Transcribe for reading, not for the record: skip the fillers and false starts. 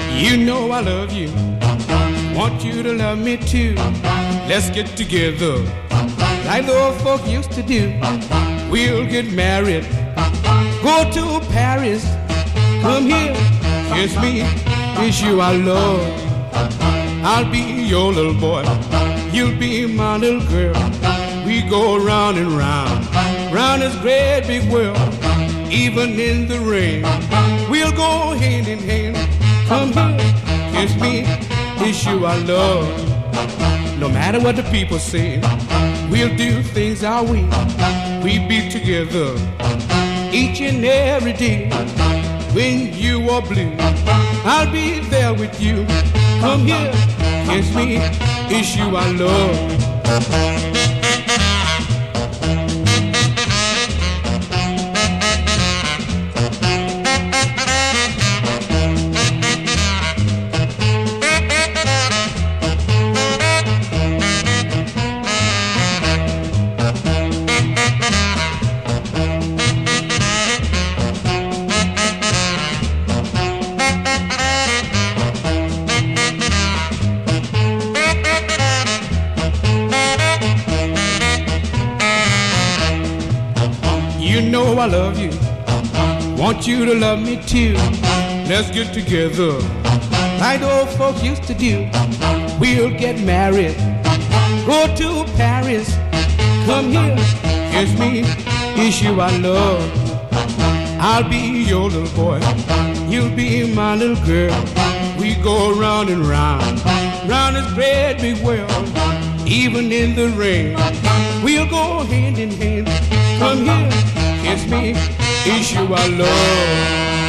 You know I love you. Want you to love me too. Let's get together like the old folk used to do. We'll get married. Go to Paris. Come here. Kiss me. It's you I love. I'll be your little boy. You'll be my little girl. We go round and round. Round this great big world. Even in the rain. We'll go hand in hand. Come here, kiss me, it's you I love. No matter what the people say, we'll do things our way. We be together each and every day. When you are blue, I'll be there with you. Come here, kiss me, it's you I love. You know I love you. Want you to love me too. Let's get together like the old folks used to do. We'll get married. Go to Paris. Come here. Kiss me. It's you I love. I'll be your little boy. You'll be my little girl. We go round and round. Round this great big world. Even in the rain. We'll go hand in hand. Come here. Kiss me, it's you I love.